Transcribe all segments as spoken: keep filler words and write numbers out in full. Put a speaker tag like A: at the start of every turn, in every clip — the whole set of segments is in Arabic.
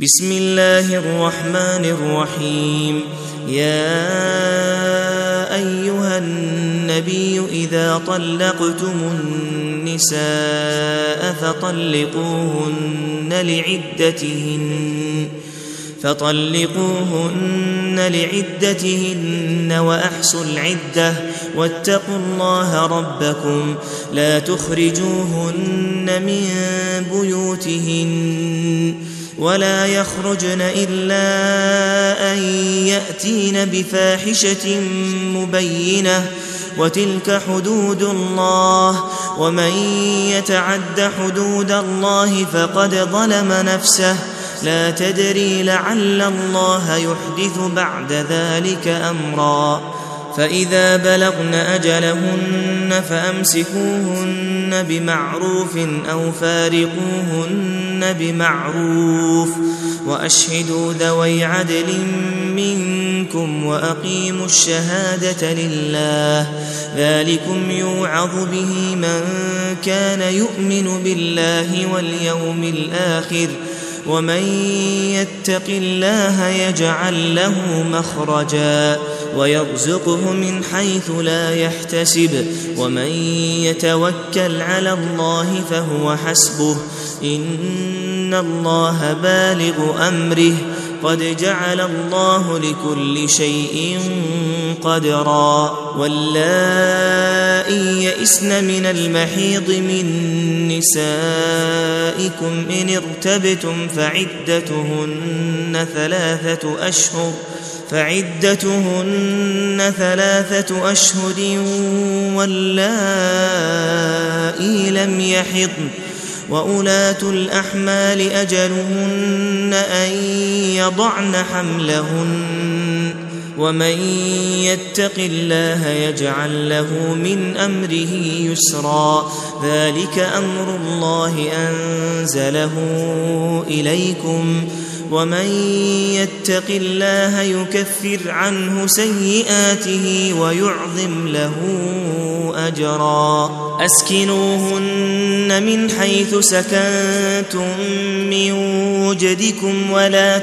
A: بسم الله الرحمن الرحيم. يا أيها النبي إذا طلقتم النساء فطلقوهن لعدتهن فطلقوهن لعدتهن وأحصوا العدة واتقوا الله ربكم لا تخرجوهن من بيوتهن ولا يخرجن إلا أن يأتين بفاحشة مبينة وتلك حدود الله ومن يتعد حدود الله فقد ظلم نفسه لا تدري لعل الله يحدث بعد ذلك أمرا. فإذا بلغن أجلهن فأمسكوهن بمعروف أو فارقوهن بمعروف وأشهدوا ذوي عدل منكم وأقيموا الشهادة لله ذلكم يوعظ به من كان يؤمن بالله واليوم الآخر ومن يتق الله يجعل له مخرجا ويرزقه من حيث لا يحتسب ومن يتوكل على الله فهو حسبه إن الله بالغ أمره قد جعل الله لكل شيء قدرا. واللائي يئسن من المحيض من نسائكم إن ارتبتم فعدتهن ثلاثة أشهر فعدتهن ثلاثة أشهر واللائي لم يحضن وأولاة الأحمال أجلهن أن يضعن حملهن ومن يتق الله يجعل له من أمره يسرا ذلك أمر الله أنزله إليكم ومن يتق الله يكفر عنه سيئاته ويعظم له أجرا. أسكنوهن من حيث سكنتم من وجدكم ولا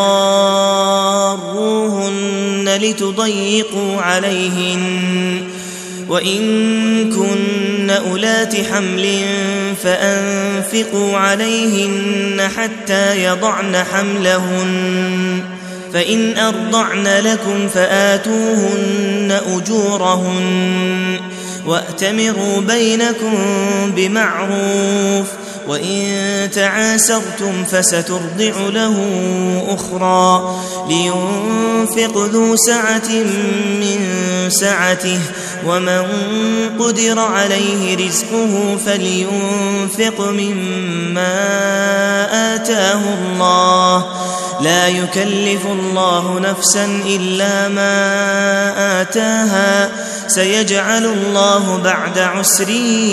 A: تضاروهن لتضيقوا عليهن وإن كن أولات حمل فأنفقوا عليهن حتى يضعن حملهن فإن أرضعن لكم فآتوهن أجورهن وأتمروا بينكم بمعروف وإن تعاسرتم فسترضع له أخرى لينفق ذو سعة من سعته ومن قدر عليه رزقه فلينفق مما آتاه الله لا يكلف الله نفسا إلا ما آتاها سيجعل الله بعد عسر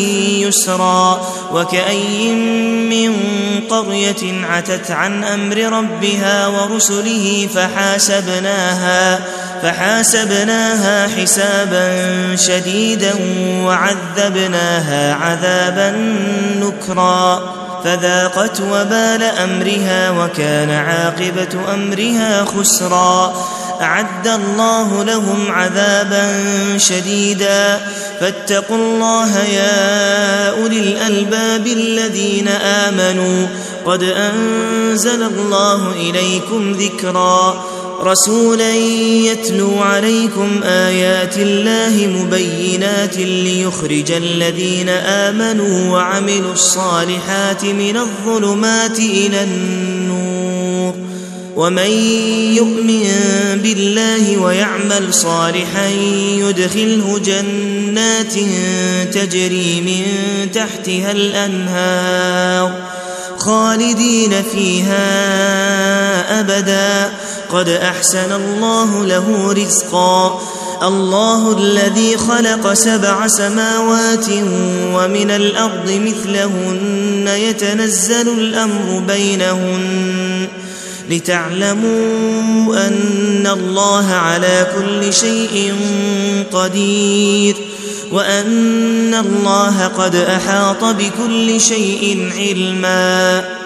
A: يسرا. وكأي من قرية عتت عن أمر ربها ورسله فحاسبناها فحاسبناها حسابا شديدا وعذبناها عذابا نكرا فذاقت وبال أمرها وكان عاقبة أمرها خسرا. أعد الله لهم عذابا شديدا فاتقوا الله يا أولي الألباب الذين آمنوا قد أنزل الله إليكم ذكرا رسولا يتلو عليكم آيات الله مبينات ليخرج الذين آمنوا وعملوا الصالحات من الظلمات إلى النور ومن يؤمن بالله ويعمل صالحا يدخله جنات تجري من تحتها الأنهار خالدين فيها أبدا قد أحسن الله له رزقا. الله الذي خلق سبع سماوات ومن الأرض مثلهن يتنزل الأمر بينهن لتعلموا أن الله على كل شيء قدير وأن الله قد أحاط بكل شيء علما.